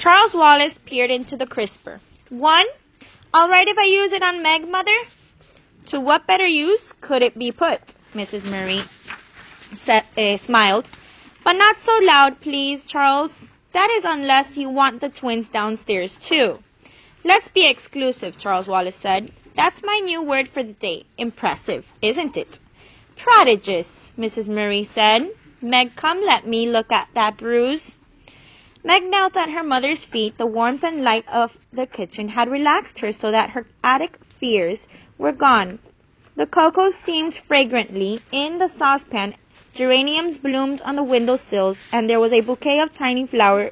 Charles Wallace peered into the crisper. 1. All right if I use it on Meg, Mother? To what better use could it be put? Mrs. Murray smiled. But not so loud, please, Charles. That is unless you want the twins downstairs, too. Let's be exclusive, Charles Wallace said. That's my new word for the day. Impressive, isn't it? Prodigious, Mrs. Murray said. Meg, come let me look at that bruise. Meg knelt at her mother's feet. The warmth and light of the kitchen had relaxed her so that her attic fears were gone. The cocoa steamed fragrantly in the saucepan. Geraniums bloomed on the window sills, and there was a bouquet of tiny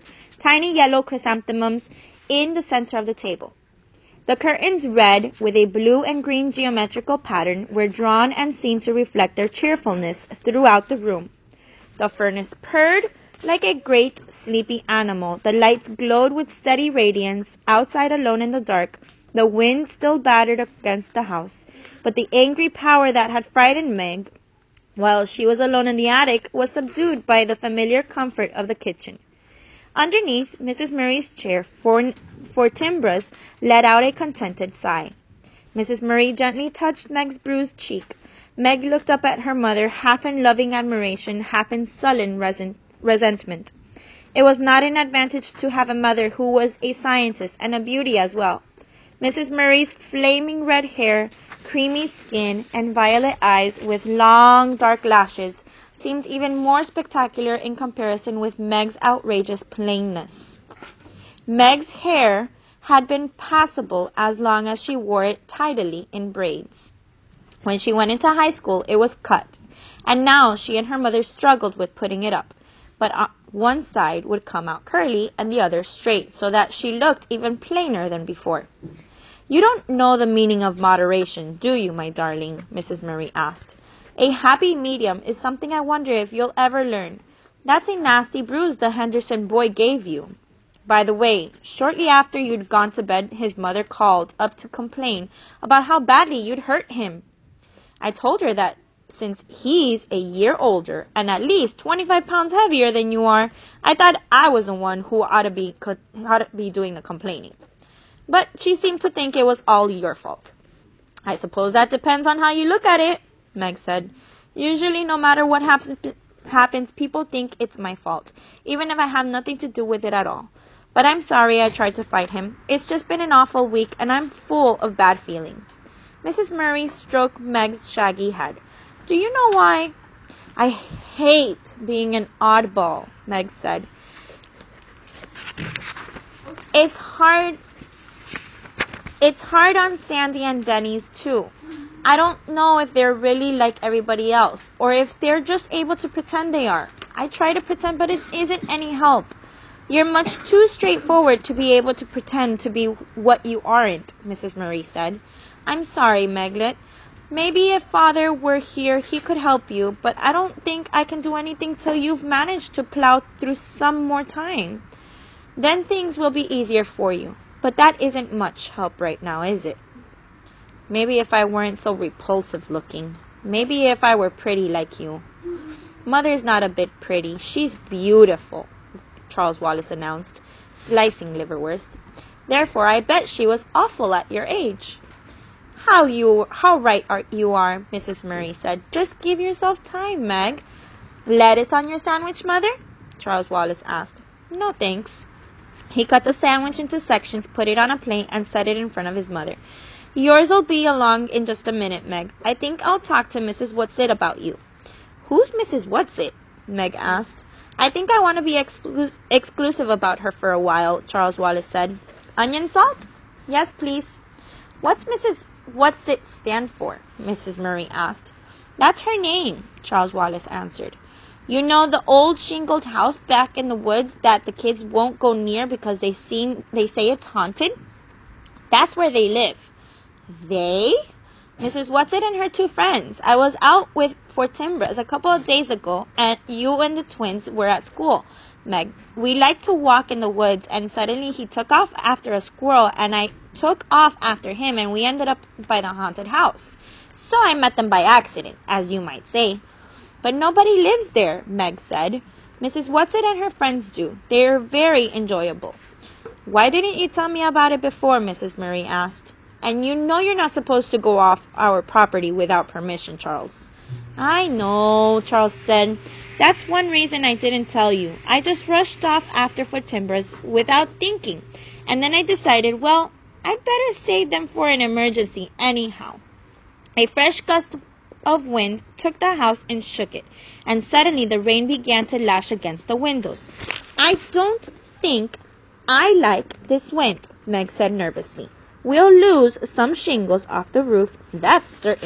yellow chrysanthemums in the center of the table. The curtains, red with a blue and green geometrical pattern, were drawn and seemed to reflect their cheerfulness throughout the room. The furnace purred like a great sleepy animal. The lights glowed with steady radiance. Outside, alone in the dark, the wind still battered against the house, but the angry power that had frightened Meg while she was alone in the attic was subdued by the familiar comfort of the kitchen. Underneath Mrs. Murray's chair, Fortinbras let out a contented sigh. Mrs. Murray gently touched Meg's bruised cheek. Meg looked up at her mother, half in loving admiration, half in sullen resentment. It was not an advantage to have a mother who was a scientist and a beauty as well. Mrs. Murray's flaming red hair, creamy skin, and violet eyes with long dark lashes seemed even more spectacular in comparison with Meg's outrageous plainness. Meg's hair had been passable as long as she wore it tidily in braids. When she went into high school, it was cut, and now she and her mother struggled with putting it up. But one side would come out curly and the other straight, so that she looked even plainer than before. You don't know the meaning of moderation, do you, my darling? Mrs. Murray asked. A happy medium is something I wonder if you'll ever learn. That's a nasty bruise the Henderson boy gave you. By the way, shortly after you'd gone to bed, his mother called up to complain about how badly you'd hurt him. I told her that since he's a year older and at least 25 pounds heavier than you are, I thought I was the one who ought to be doing the complaining. But she seemed to think it was all your fault. I suppose that depends on how you look at it, Meg said. Usually, no matter what happens, people think it's my fault, even if I have nothing to do with it at all. But I'm sorry I tried to fight him. It's just been an awful week, and I'm full of bad feeling. Mrs. Murray stroked Meg's shaggy head. Do you know why? I hate being an oddball, Meg said. It's hard on Sandy and Denny's, too. I don't know if they're really like everybody else, or if they're just able to pretend they are. I try to pretend, but it isn't any help. You're much too straightforward to be able to pretend to be what you aren't, Mrs. Murray said. I'm sorry, Meglet. Maybe if Father were here, he could help you, but I don't think I can do anything till you've managed to plow through some more time. Then things will be easier for you. But that isn't much help right now, is it? Maybe if I weren't so repulsive looking. Maybe if I were pretty like you. Mother's not a bit pretty. She's beautiful, Charles Wallace announced, slicing liverwurst. Therefore, I bet she was awful at your age. How right you are, Mrs. Murray said. Just give yourself time, Meg. Lettuce on your sandwich, Mother? Charles Wallace asked. No, thanks. He cut the sandwich into sections, put it on a plate, and set it in front of his mother. Yours'll be along in just a minute, Meg. I think I'll talk to Mrs. Whatsit about you. Who's Mrs. Whatsit? Meg asked. I think I want to be exclusive about her for a while, Charles Wallace said. Onion salt? Yes, please. What's Mrs. Whatsit stand for? Mrs. Murray asked. That's her name, Charles Wallace answered. You know the old shingled house back in the woods that the kids won't go near because they say it's haunted? That's where they live. They? Mrs. Whatsit and her two friends. I was out with Fortinbras a couple of days ago, and you and the twins were at school, Meg. We like to walk in the woods, and suddenly he took off after a squirrel, and I took off after him, and we ended up by the haunted house. So I met them by accident, as you might say. But nobody lives there, Meg said. Mrs. Whatsit and her friends do. They're very enjoyable. Why didn't you tell me about it before? Mrs. Murray asked. And you know you're not supposed to go off our property without permission, Charles. I know, Charles said. That's one reason I didn't tell you. I just rushed off after for timbers without thinking. And then I decided, well, I'd better save them for an emergency anyhow. A fresh gust of wind took the house and shook it, and suddenly the rain began to lash against the windows. I don't think I like this wind, Meg said nervously. We'll lose some shingles off the roof, that's certain,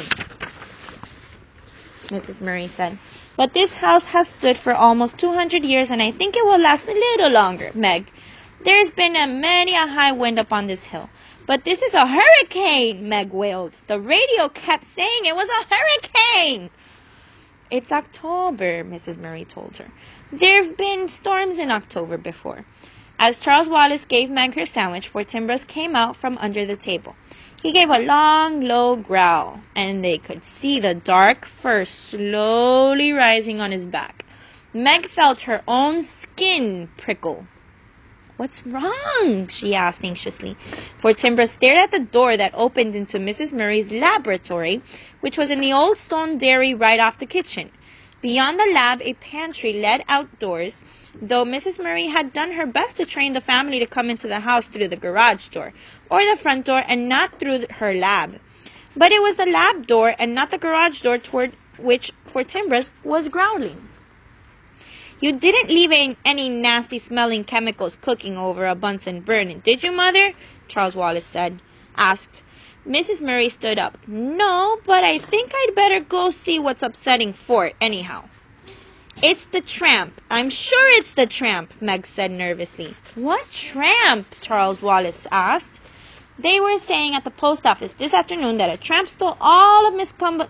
Mrs. Murray said. But this house has stood for almost 200 years, and I think it will last a little longer, Meg. There's been many a high wind up on this hill. But this is a hurricane, Meg wailed. The radio kept saying it was a hurricane. It's October, Mrs. Murray told her. There've been storms in October before. As Charles Wallace gave Meg her sandwich, Fortinbras came out from under the table. He gave a long, low growl, and they could see the dark fur slowly rising on his back. Meg felt her own skin prickle. What's wrong? She asked anxiously. Fortinbras stared at the door that opened into Mrs. Murray's laboratory, which was in the old stone dairy right off the kitchen. Beyond the lab, a pantry led outdoors, though Mrs. Murray had done her best to train the family to come into the house through the garage door, or the front door, and not through her lab. But it was the lab door and not the garage door toward which Fortinbras was growling. You didn't leave any nasty-smelling chemicals cooking over a Bunsen burner, did you, Mother? Charles Wallace asked. Mrs. Murray stood up. No, but I think I'd better go see what's upsetting Fort, anyhow. It's the tramp. I'm sure it's the tramp, Meg said nervously. What tramp? Charles Wallace asked. They were saying at the post office this afternoon that a tramp stole all of Miss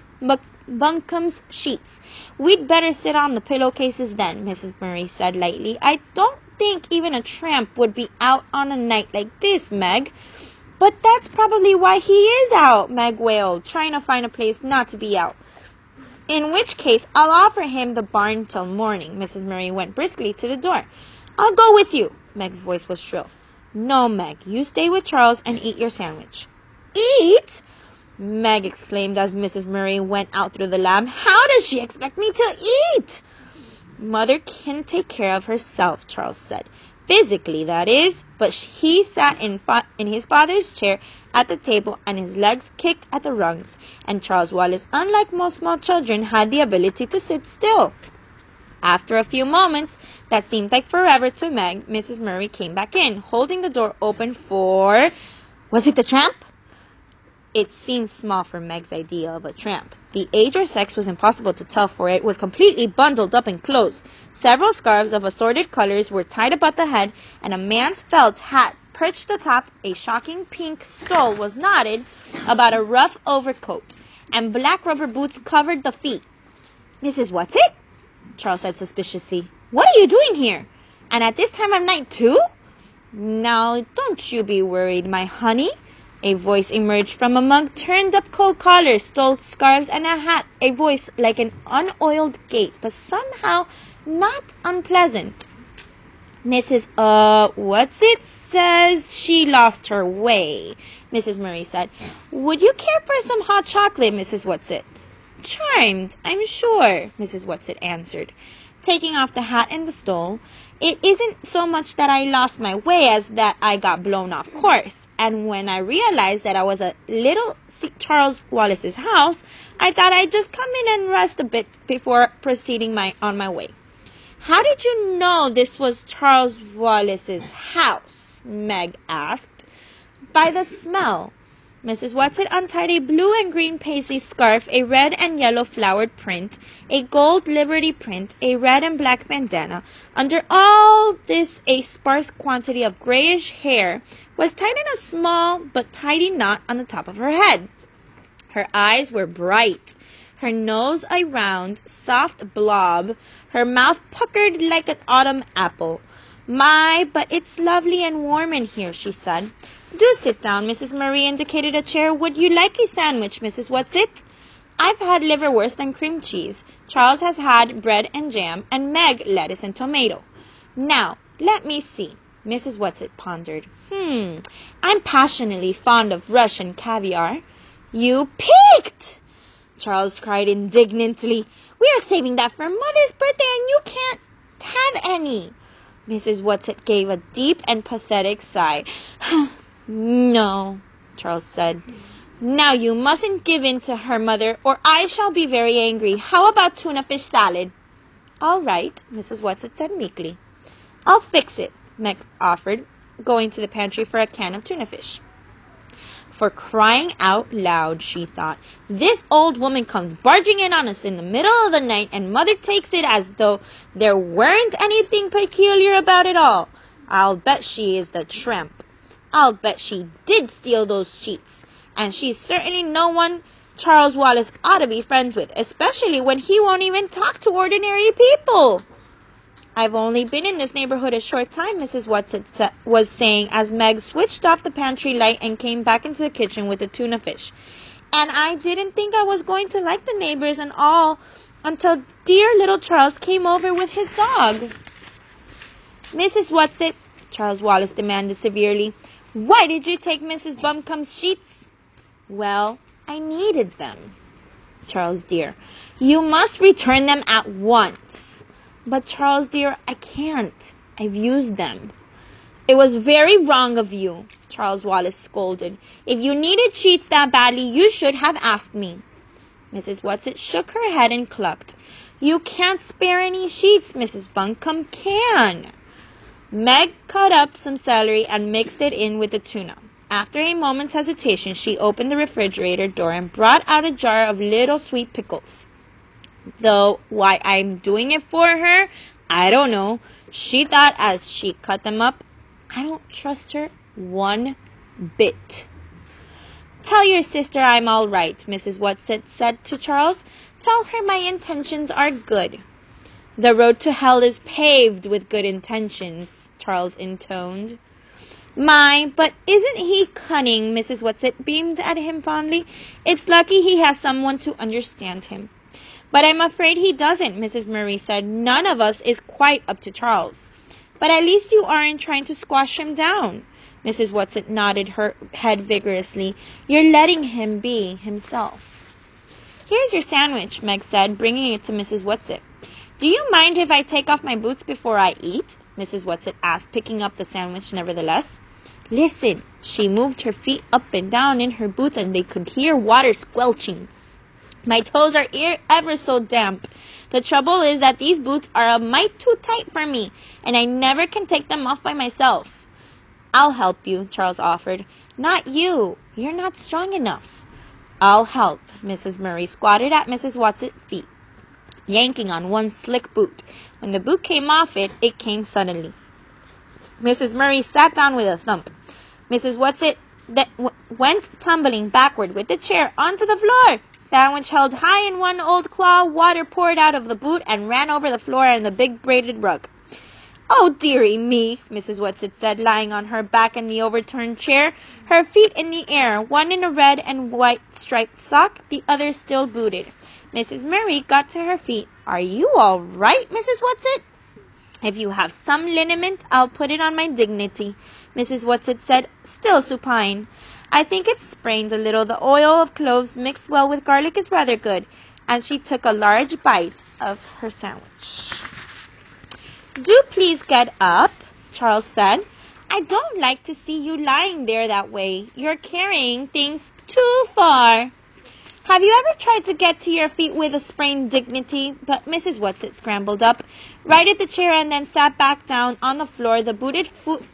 Buncombe's sheets. We'd better sit on the pillowcases then, Mrs. Murray said lightly. I don't think even a tramp would be out on a night like this, Meg. But that's probably why he is out, Meg wailed, trying to find a place not to be out. In which case, I'll offer him the barn till morning. Mrs. Murray went briskly to the door. I'll go with you. Meg's voice was shrill. No, Meg, you stay with Charles and eat your sandwich. Eat? Meg exclaimed as Mrs. Murray went out through the lab. How does she expect me to eat? Mother can take care of herself, Charles said. Physically, that is, but he sat in his father's chair at the table and his legs kicked at the rungs, and Charles Wallace, unlike most small children, had the ability to sit still. After a few moments that seemed like forever to Meg, Mrs. Murray came back in, holding the door open for... Was it the tramp? It seemed small for Meg's idea of a tramp. The age or sex was impossible to tell, for it was completely bundled up in clothes. Several scarves of assorted colors were tied about the head, and a man's felt hat perched atop a shocking pink stole was knotted about a rough overcoat, and black rubber boots covered the feet. Mrs. What's-it? Charles said suspiciously. What are you doing here? And at this time of night, too? Now, don't you be worried, my honey. A voice emerged from among turned-up coat collars, stole scarves, and a hat, a voice like an unoiled gate, but somehow not unpleasant. Mrs. What's-it says she lost her way, Mrs. Murray said. Would you care for some hot chocolate, Mrs. What's-it? Charmed, I'm sure, Mrs. What's-it answered, taking off the hat and the stole. It isn't so much that I lost my way as that I got blown off course. And when I realized that I was at little Charles Wallace's house, I thought I'd just come in and rest a bit before proceeding on my way. How did you know this was Charles Wallace's house? Meg asked. By the smell. Mrs. What's-it untied a blue and green paisley scarf, a red and yellow flowered print, a gold Liberty print, a red and black bandana. Under all this, a sparse quantity of grayish hair was tied in a small but tidy knot on the top of her head. Her eyes were bright, her nose a round, soft blob, her mouth puckered like an autumn apple. My, but it's lovely and warm in here, she said. Do sit down, Mrs. Murray indicated a chair. Would you like a sandwich, Mrs. What's-it? I've had liverwurst and cream cheese. Charles has had bread and jam, and Meg lettuce and tomato. Now, let me see. Mrs. Whatsit pondered. I'm passionately fond of Russian caviar. You picked! Charles cried indignantly. We are saving that for Mother's birthday and you can't have any. Mrs. Whatsit gave a deep and pathetic sigh. No, Charles said. Now you mustn't give in to her, Mother, or I shall be very angry. How about tuna fish salad? All right, Mrs. Whatsit said meekly. I'll fix it, Meg offered, going to the pantry for a can of tuna fish. For crying out loud, she thought, this old woman comes barging in on us in the middle of the night, and Mother takes it as though there weren't anything peculiar about it all. I'll bet she is the tramp. I'll bet she did steal those sheets. And she's certainly no one Charles Wallace ought to be friends with, especially when he won't even talk to ordinary people. I've only been in this neighborhood a short time, Mrs. Whatsit was saying as Meg switched off the pantry light and came back into the kitchen with the tuna fish. And I didn't think I was going to like the neighbors and all until dear little Charles came over with his dog. Mrs. Whatsit, Charles Wallace demanded severely, why did you take Mrs. Bumcombe's sheets? Well, I needed them. Charles dear, you must return them at once. But Charles dear, I can't. I've used them. It was very wrong of you, Charles Wallace scolded. If you needed sheets that badly, you should have asked me. Mrs. Whatsit shook her head and clucked. You can't spare any sheets, Mrs. Buncombe can. Meg cut up some celery and mixed it in with the tuna. After a moment's hesitation, she opened the refrigerator door and brought out a jar of little sweet pickles. Though why I'm doing it for her, I don't know, she thought as she cut them up. I don't trust her one bit. Tell your sister I'm all right, Mrs. Whatsit said to Charles. Tell her my intentions are good. The road to hell is paved with good intentions, Charles intoned. My, but isn't he cunning, Mrs. Whatsit beamed at him fondly. It's lucky he has someone to understand him. But I'm afraid he doesn't, Mrs. Murray said. None of us is quite up to Charles. But at least you aren't trying to squash him down. Mrs. Whatsit nodded her head vigorously. You're letting him be himself. Here's your sandwich, Meg said, bringing it to Mrs. Whatsit. Do you mind if I take off my boots before I eat? Mrs. Whatsit asked, picking up the sandwich nevertheless. Listen, she moved her feet up and down in her boots and they could hear water squelching. My toes are ever so damp. The trouble is that these boots are a mite too tight for me, and I never can take them off by myself. I'll help you, Charles offered. Not you. You're not strong enough. I'll help. Mrs. Murray squatted at Mrs. Whatsit's feet, yanking on one slick boot. When the boot came off it came suddenly. Mrs. Murray sat down with a thump. Mrs. Whatsit went tumbling backward with the chair onto the floor. Sandwich held high in one old claw, water poured out of the boot and ran over the floor and the big braided rug. Oh, dearie me, Mrs. Whatsit said, lying on her back in the overturned chair, her feet in the air, one in a red and white striped sock, the other still booted. Mrs. Murray got to her feet. Are you all right, Mrs. Whatsit? If you have some liniment, I'll put it on my dignity, Mrs. Whatsit said, still supine. I think it's sprained a little. The oil of cloves mixed well with garlic is rather good. And she took a large bite of her sandwich. Do please get up, Charles said. I don't like to see you lying there that way. You're carrying things too far. Have you ever tried to get to your feet with a sprained dignity? But Mrs. Whatsit scrambled up, righted the chair, and then sat back down on the floor. The booted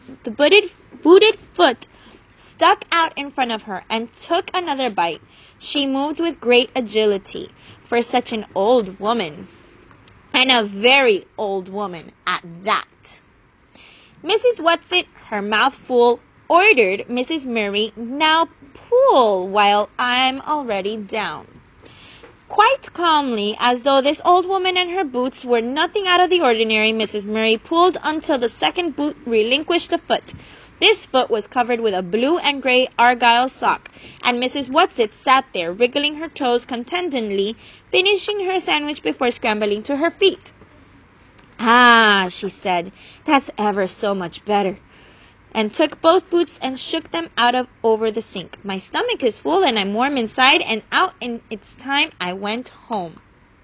foot stuck out in front of her and took another bite. She moved with great agility for such an old woman, and a very old woman at that. Mrs. Whatsit, her mouth full, ordered Mrs. Murray, now pull while I'm already down. Quite calmly, as though this old woman and her boots were nothing out of the ordinary, Mrs. Murray pulled until the second boot relinquished the foot. This foot was covered with a blue and gray argyle sock, and Mrs. Whatsit sat there, wriggling her toes contentedly, finishing her sandwich before scrambling to her feet. Ah, she said, that's ever so much better. and took both boots and shook them over the sink. My stomach is full and I'm warm inside, and out in its time I went home.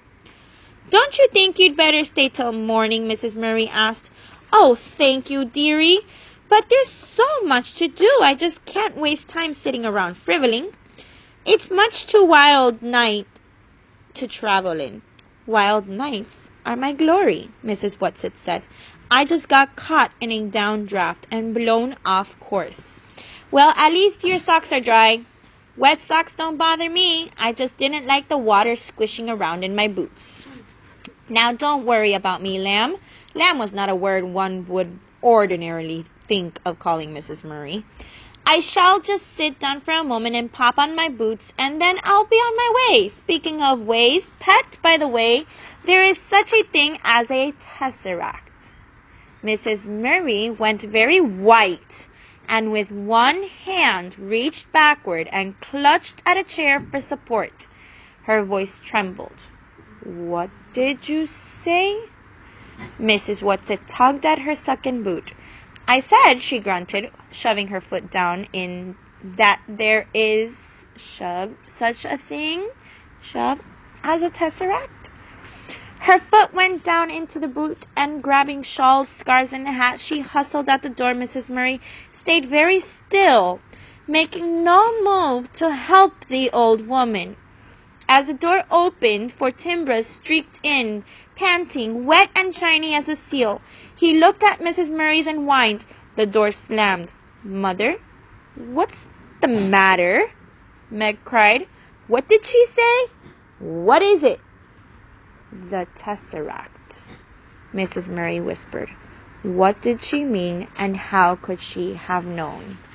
Don't you think you'd better stay till morning? Mrs. Murray asked. Oh, thank you, dearie. But there's so much to do. I just can't waste time sitting around frivoling. It's much too wild night to travel in. Wild nights are my glory, Mrs. Whatsett said. I just got caught in a downdraft and blown off course. Well, at least your socks are dry. Wet socks don't bother me. I just didn't like the water squishing around in my boots. Now don't worry about me, Lamb. Lamb was not a word one would ordinarily think of calling Mrs. Murray. I shall just sit down for a moment and pop on my boots, and then I'll be on my way. Speaking of ways, pet, by the way, there is such a thing as a tesseract. Mrs. Murray went very white, and with one hand reached backward and clutched at a chair for support. Her voice trembled. What did you say? Mrs. Whatsett tugged at her second boot. I said, she grunted, shoving her foot down in that there is such a thing as a tesseract. Her foot went down into the boot, and grabbing shawls, scarves, and a hat, she hustled at the door. Mrs. Murray stayed very still, making no move to help the old woman. As the door opened, for Timbra streaked in, panting, wet and shiny as a seal. He looked at Mrs. Murray's and whined. The door slammed. Mother, what's the matter? Meg cried. What did she say? What is it? The tesseract, Mrs. Murray whispered. What did she mean, and how could she have known?